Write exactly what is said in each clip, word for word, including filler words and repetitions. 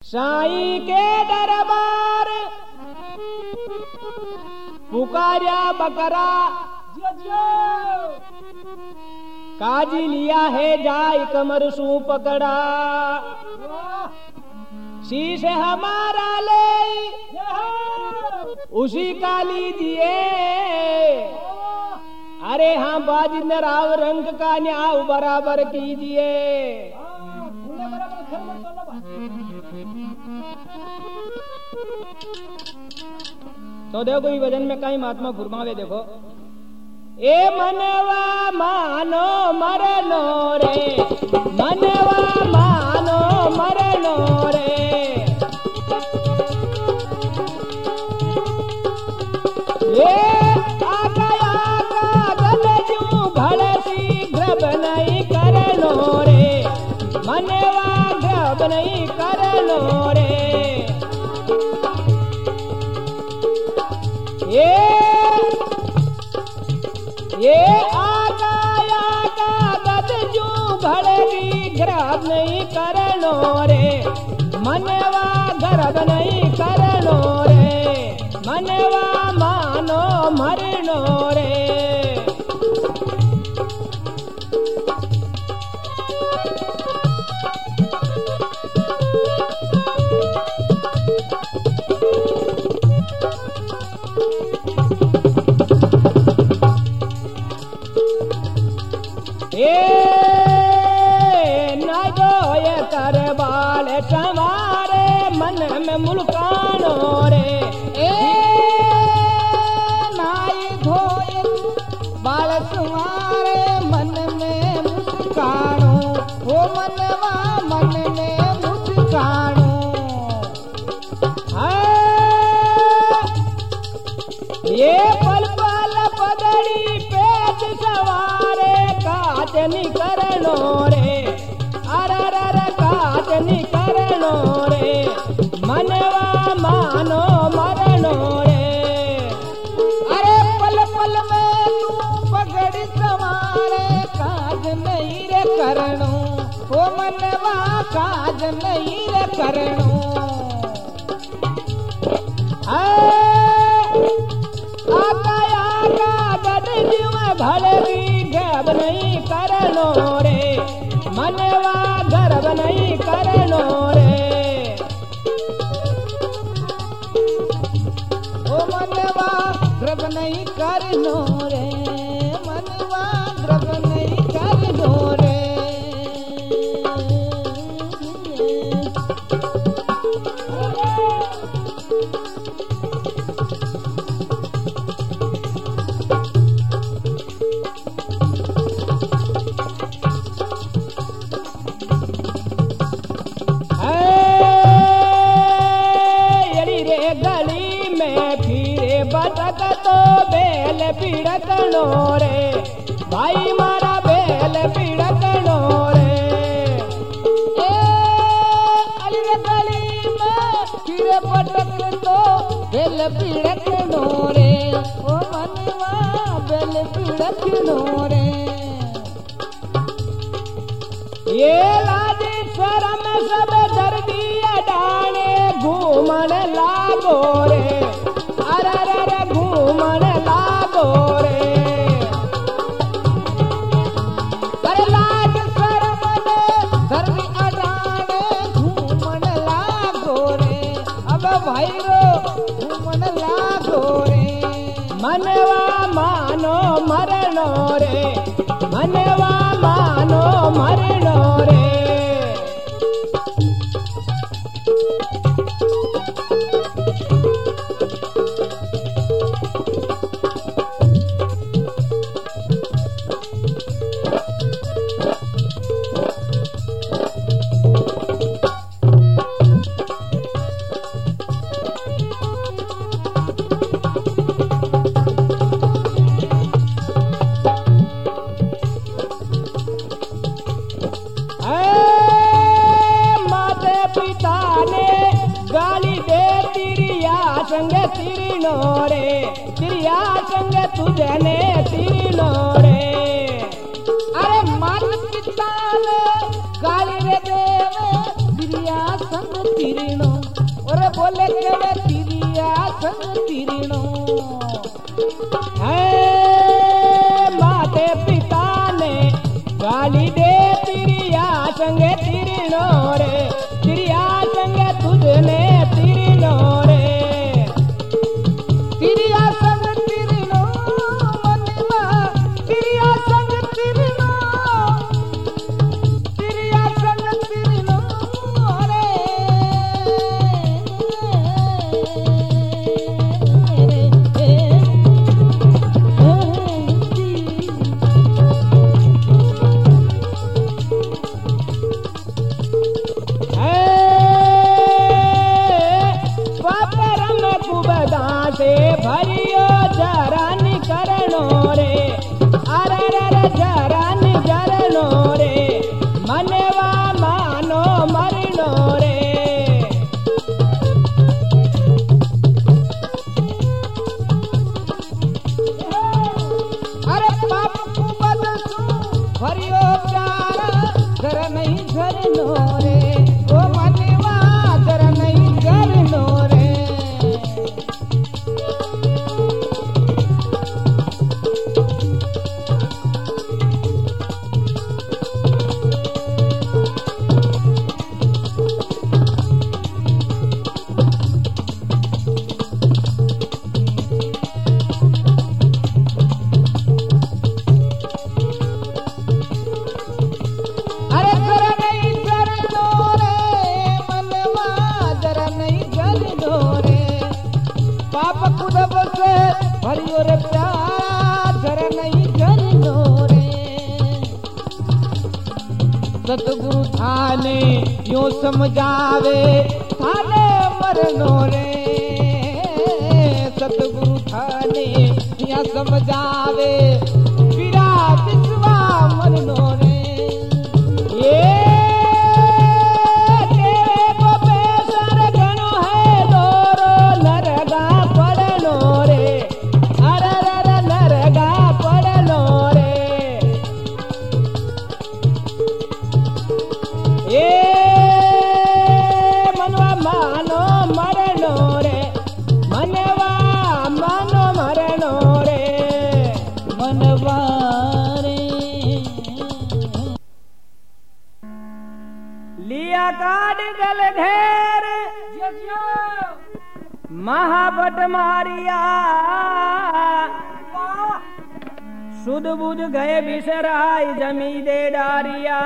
साई के दरबार पुकारा बकरा काजी लिया है जाय कमर सू पकड़ा शीश हमारा ले उसी का लीजिए। अरे हाँ बाजिंद राव रंग का न्याय बराबर कीजिए। तो देखो ये भजन में कई महात्मा फुरमावे देखो। ए मनवा मानो मरनो रे, मनवा मानो मरनो रे, ये आका आका गलजू भड़ शीघ्र नहीं करनो रे, मनवा घब नहीं करनो रे। ये ये आका आका गदजू भड़गी घरब नहीं करनो रे, मनवा घरब नहीं करनो रे, मनवा मानो मरनो रे। करबाल समारे मन में मुल्कानो रे, ए नाई धोए बाल समारे मन में मुस्कानो, वो मनवा मन में मुस्कानो। ये पल पल पगड़ी पेच सवारे काज निकरनो रे, अरर काज निकरनो रे, मनवा मानो मरनो रे। अरे पल पल में तू पगड़ी सवारे काज नहीं रे करनो, ओ मनवा काज नहीं रे करनो। आका आका गदजी में भड़गी घब नहीं करनो रे, मनवा गर्भ नहीं करनो रे। ओ मनवा गर्भ नहीं करनो रे, मनवा गर्भ नहीं करनो रे। गली में फिरे बतक तो बेल पिड़कनो रे, भाई मारा बेल पिड़कनो रे। ए अली रे गली में फिरे बतक तो बेल पिड़कनो रे, ओ मनवा बेल पिड़कनो रे। ये लाज शरम सब दर्दी डाणे घूमन लागो रे, अरर घूमन लागो रे। अरे लाज शरम दर्दी डाणे घूमन लागो रे, अब भाई रो घूमन लागो रे। मनवा मानो मरनो रे, मनवा मानो मरनो रे। संग तिरिनो रे, तिरिया संग तुझने तिरिनो रे। अरे मात पिता ने गाली रे देवे तिरिया संग तिरिनो बोले केवे तिरिया संग तिरिणो है माते पिता ने गाली दे तिरिया संग तिरिणो रे तिरिया संग तुझने तिरिणो रे तिरिया संग तिरिणो मनवा तिरिया संग तिरिणो तिरिया संग तिरिणो रे से भरियो जरान करणो रे अरे रे जरान जरणो रे मनवा मानो मरणो रे अरे पाप कुबद सु भरियो चारा जरा नहीं झरनो रे ओ मनवा जरा नहीं झरनो रे भरियो रे प्यार जरा नहीं करनो रे सतगुरु थाने यूं समझावे थाने मरनो रे सतगुरु थाने या समझावे बिरा विश्वा मरनो रे ये गल घेर महाबट मारिया सुध बुझ गए बिसराई जमी दे डारिया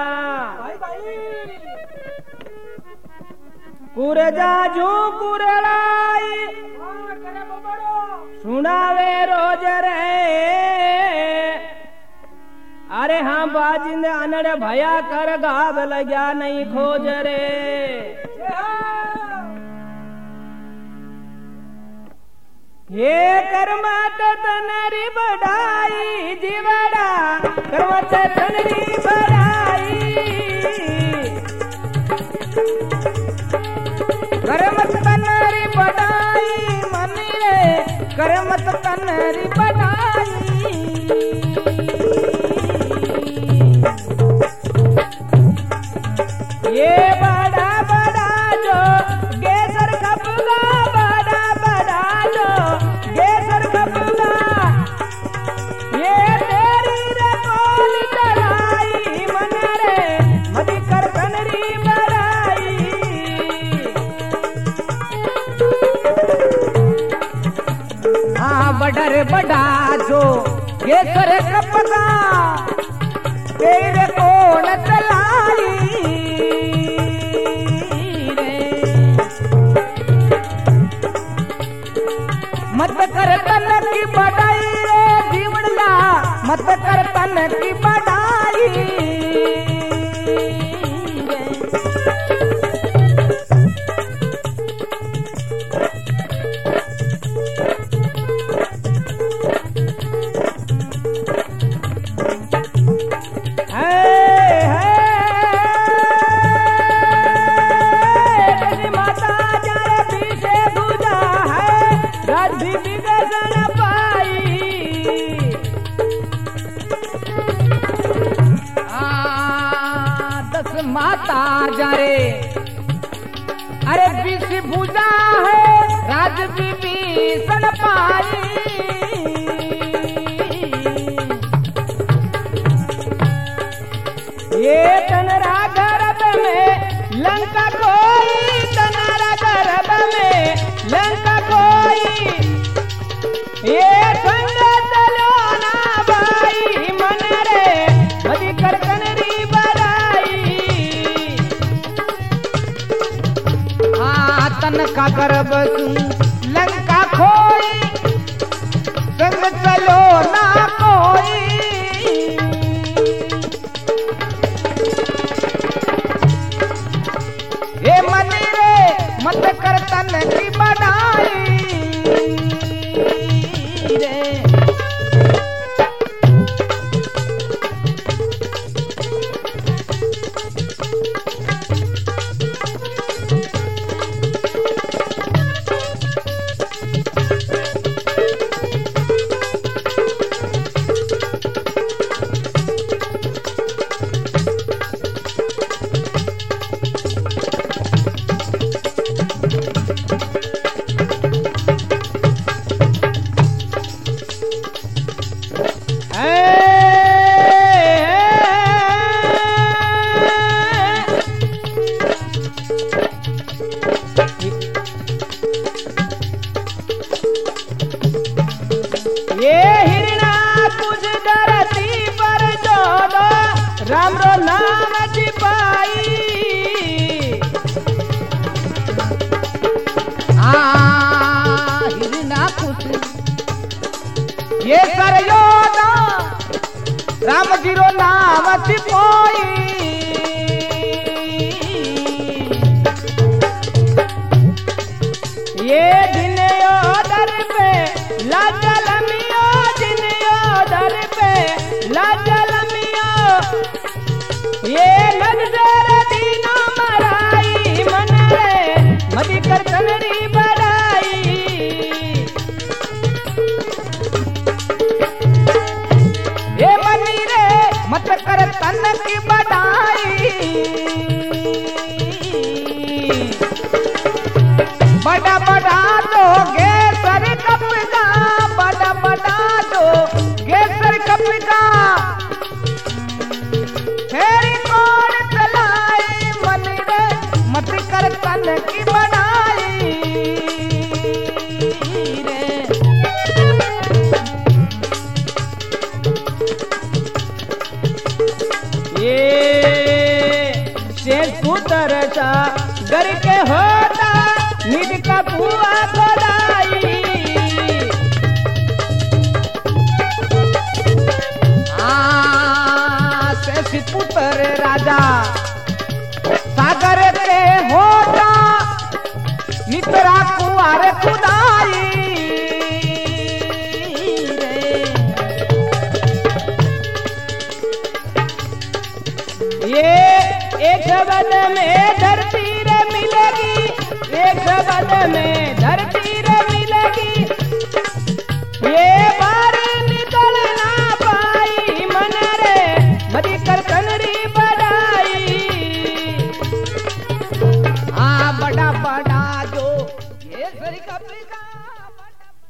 कुरजा जू कुरलाई सुनावे रोज रे अरे हाँ बाजिंद अनड़ भया कर गाव लग्या नहीं खोज रे ये कर्मत तनरी बढ़ाई जीवड़ा कर्मत तनरी बढ़ाई कर्मत तनरी बढ़ाई मन रे कर्मत तनरी बढ़ाई ये बड़ा बड़ा जो गेसर खपगा बड़ा बड़ा जो गेसर खपगा ये तेरी रे कोल चलाई मन रे मदी कर तनरी बड़ाई हाँ बड़र बड़ा जो गेसर खपगा तेरे कोल चलाई मत कर तन की बढ़ाई रे जीवड़ा मत कर तन की बढ़ाई माता जा रे अरे विष भुजा है तन का गर्भ लंका खोई, संग चलो ना कोई। हे मनी रे मत कर तन की बढ़ाई रे। ये हिरणा कुछ धरती पर जोड़ो, राम रो नाम छिपाई। आ हिरणा कुछ ये कर योदा, राम जी रो नाम छिपाई। ये दिन योदर पे लाजल मियो, दिन योदर पे लाजल मियो। ये नजर दीनो मराई, मन रे मदी कर कनरी बढ़ाई। ये मनी रे मत कर तन की बढ़ाई। बड़ा बड़ा दोगे सर कप का, बड़ा बड़ा दोगे सर कप का। फेरी कौन चलाई, मन रे मत कर तन की बढ़ाई रे। ये शेष पुत्र सा घर के होता, निज का कुआ खोदाई। आ शेष पुत्र राजा सागर के होता, नितरा कुआर खुदाई रे। ये एक शब्द में धरती रे मिलेगी, एक शब्द में धरती